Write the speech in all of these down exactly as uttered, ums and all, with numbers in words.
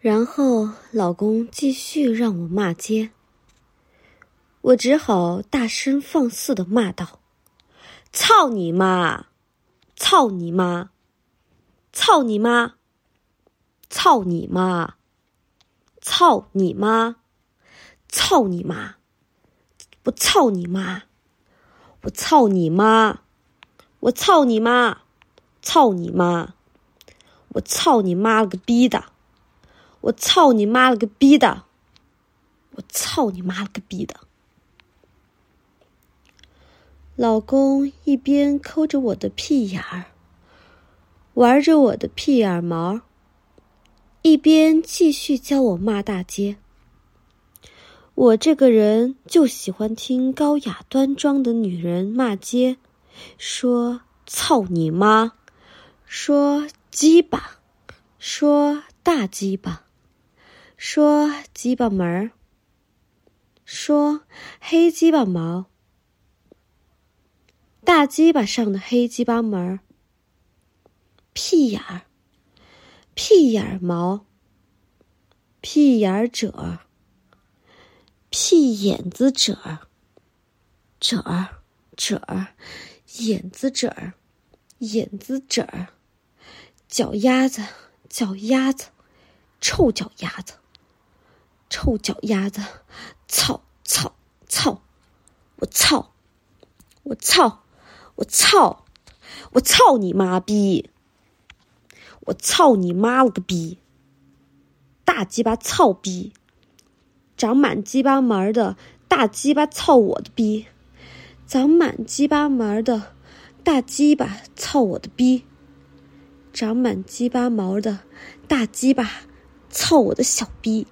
然后老公继续让我骂街，我只好大声放肆地骂道：操你妈！操你妈！操你妈！操你妈！操你妈！操你妈！我操你妈！我操你妈！我操你妈！操你妈！我操你妈了个逼的！我操你妈了个逼的！我操你妈了个逼的！老公一边抠着我的屁眼儿，玩着我的屁眼毛，一边继续教我骂大街。我这个人就喜欢听高雅端庄的女人骂街，说操你妈，说鸡巴，说大鸡巴，说鸡巴门儿，说黑鸡巴毛，大鸡巴上的黑鸡巴门儿，屁眼儿，屁眼儿毛，屁眼儿褶儿，屁眼子褶儿，褶儿褶儿，眼子褶儿，眼子褶儿，脚丫子脚丫子，臭脚丫子，臭脚丫子，操操操！我操！我操！我操！我操你妈逼！我操你妈了个逼！大鸡巴操逼！长满鸡巴门的大鸡巴操我的逼！长满鸡巴门的大鸡巴操我的逼！长满鸡巴毛的大鸡巴操我的小逼！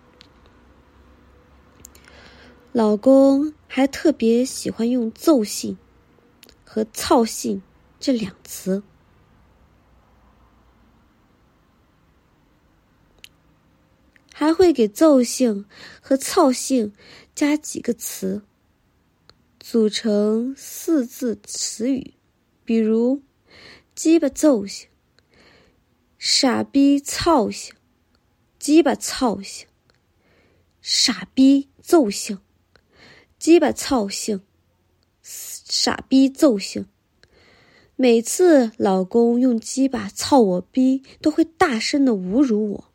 老公还特别喜欢用揍性和操性这两词，还会给揍性和操性加几个词，组成四字词语，比如鸡巴揍性、傻逼操性、鸡巴操性、傻逼揍性、鸡巴操性、傻逼揍性。每次老公用鸡巴操我逼，都会大声的侮辱我。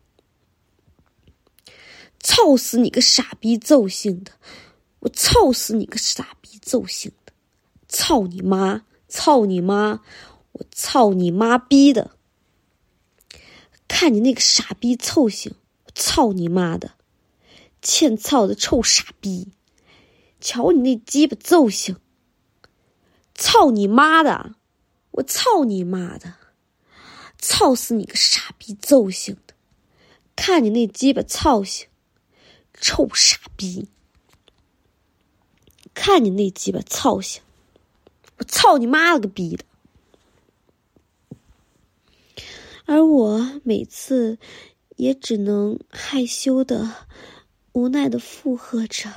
操死你个傻逼揍性的！我操死你个傻逼揍性的！操你妈！操你妈！我操你妈逼的！看你那个傻逼臭性，我操你妈的！欠操的臭傻逼！瞧你那鸡巴揍性！操你妈的！我操你妈的！操死你个傻逼揍性的！看你那鸡巴操性！臭傻逼！看你那鸡巴操性！我操你妈了个逼的！而我每次也只能害羞的、无奈的附和着。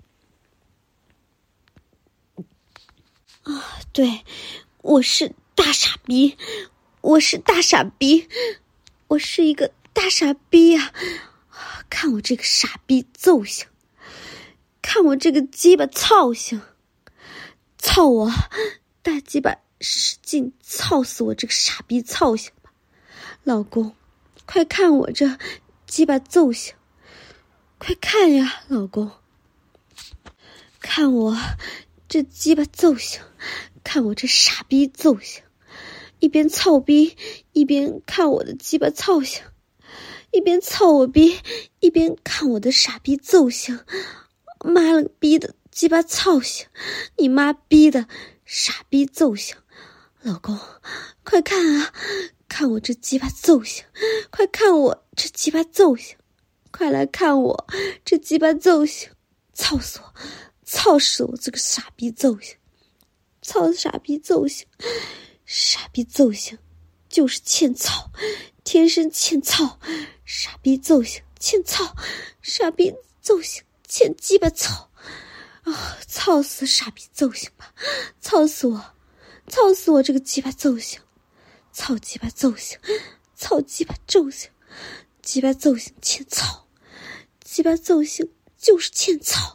啊，对，我是大傻逼，我是大傻逼，我是一个大傻逼呀、啊！看我这个傻逼揍性，看我这个鸡巴操性，操我大鸡巴，使劲操死我这个傻逼操性吧！老公，快看我这鸡巴揍性，快看呀，老公，看我这鸡巴揍性，看我这傻逼揍性，一边操逼一边看我的鸡巴操性，一边操我逼一边看我的傻逼揍性，妈了个逼的鸡巴操性，你妈逼的傻逼揍性！老公，快看啊，看我这鸡巴揍性，快看我这鸡巴揍性，快来看我这鸡巴揍性！操死我，操死我这个傻逼揍性！操傻逼揍性！傻逼揍性就是欠操，天生欠操！傻逼揍性欠操，傻逼揍性欠鸡巴操！啊、哦！操死傻逼揍性吧！操死我！操死我这个鸡巴揍性！操鸡巴揍性！操鸡巴揍性！ 鸡巴揍性欠操，鸡巴揍性就是欠操。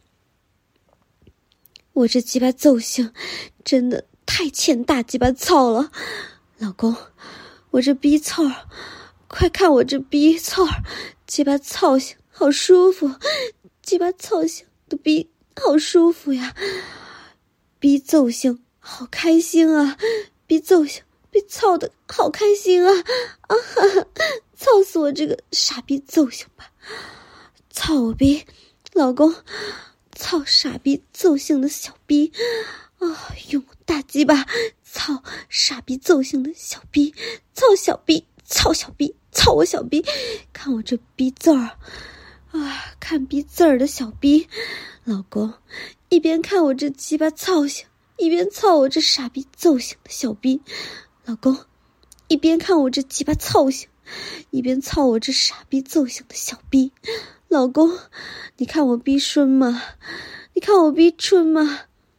我这鸡巴揍性真的太欠大鸡巴操了，老公，我这逼操，快看我这逼操，鸡巴操性好舒服，鸡巴操性的逼好舒服呀，逼揍性好开心啊，逼揍性被操的好开心啊啊哈哈，操死我这个傻逼揍性吧，操我逼，老公，操傻逼揍性的小逼啊、哦！用大鸡巴操傻逼揍性的小逼，操小逼，操小逼，操我小逼，看我这逼字儿啊！看逼字儿的小逼，老公一边看我这鸡巴操性，一边操我这傻逼揍性的小逼，老公一边看我这鸡巴操性，一边操我这傻逼揍性的小逼。老公，你看我逼春吗？你看我逼春吗？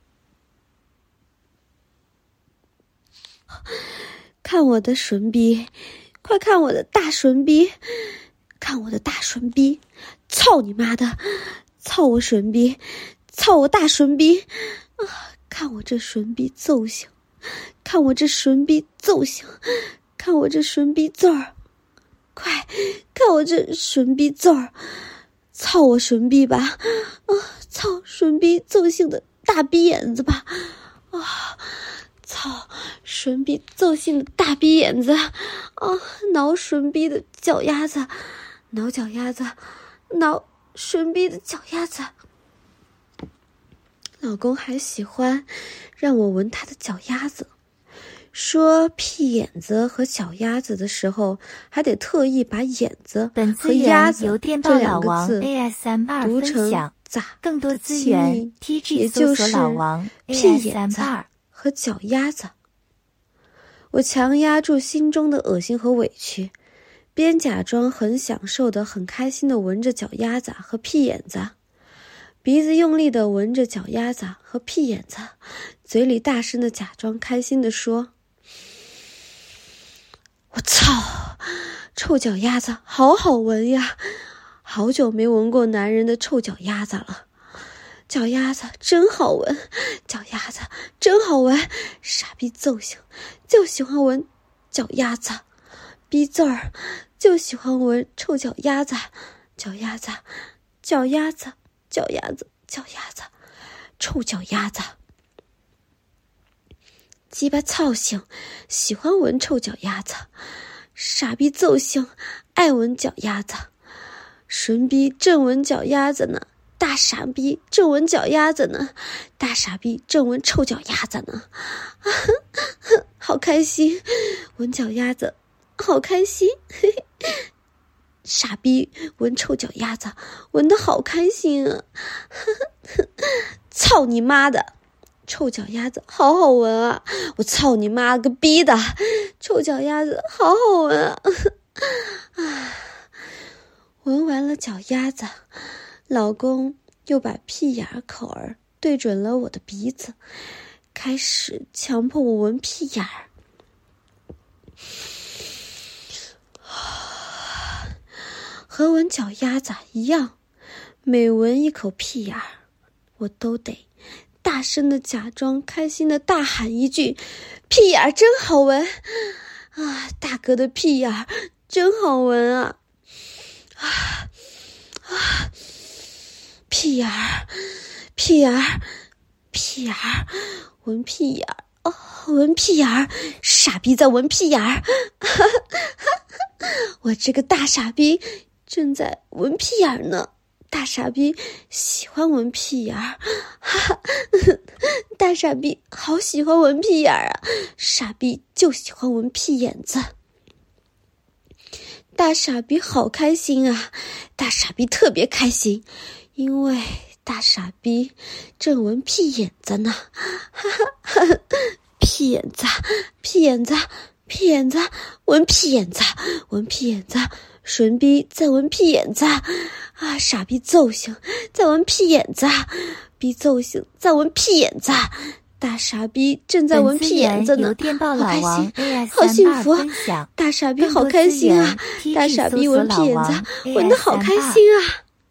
看我的纯逼，快看我的大纯逼，看我的大纯逼，操你妈的，操我纯逼，操我大纯逼啊！看我这纯逼揍性，看我这纯逼揍性，看我这纯逼字儿，快看我这纯逼字儿！操我纯逼吧，啊！操纯逼揍性的大逼眼子吧，啊！操纯逼揍性的大逼眼子，啊！挠纯逼的脚丫子，挠脚丫子，挠纯逼的脚丫子。老公还喜欢让我闻他的脚丫子，说屁眼子和脚丫子的时候，还得特意把眼子和鸭子这两个字读成咋， 更多资源 T G 搜索老王屁眼子和脚丫子。我强压住心中的恶心和委屈，边假装很享受的、很开心的闻着脚丫子和屁眼子，鼻子用力的闻着脚丫子和屁眼子，嘴里大声的假装开心的说：我操，臭脚丫子好好闻呀，好久没闻过男人的臭脚丫子了，脚丫子真好闻，脚丫子真好闻，傻逼揍性就喜欢闻脚丫子，逼字儿就喜欢闻臭脚丫子，脚丫子脚丫子脚丫子脚丫子臭脚丫子，鸡巴操性喜欢闻臭脚丫子，傻逼揍性爱闻脚丫子，纯逼正闻脚丫子呢，大傻逼正闻脚丫子呢，大傻逼正闻臭脚丫子呢，啊，好开心，闻脚丫子好开心，嘿嘿，傻逼闻臭脚丫子闻得好开心啊，操你妈的，臭脚丫子好好闻啊，我操你妈个逼的，臭脚丫子好好闻啊，啊，闻完了脚丫子，老公又把屁眼口儿对准了我的鼻子，开始强迫我闻屁眼儿。和闻脚丫子一样，每闻一口屁眼儿，我都得大声的假装开心的大喊一句：屁眼儿真好闻啊！大哥的屁眼儿真好闻啊！啊啊！屁眼儿，屁眼儿，屁眼儿，闻屁眼儿哦，闻屁眼儿，傻逼在闻屁眼儿，我这个大傻逼正在闻屁眼儿呢。大傻逼喜欢闻屁眼儿，哈哈，大傻逼好喜欢闻屁眼儿啊！傻逼就喜欢闻屁眼子。大傻逼好开心啊！大傻逼特别开心，因为大傻逼正闻屁眼子呢，哈哈哈！屁眼子，屁眼子，屁眼子，闻屁眼子，闻屁眼子。纯逼在闻屁眼子啊，傻逼揍性在闻屁眼子，逼揍性在闻屁眼子， 大傻逼正在闻屁眼子呢，好开心，好幸福！大傻逼好开心啊！大傻逼闻屁眼子，闻得好开心啊！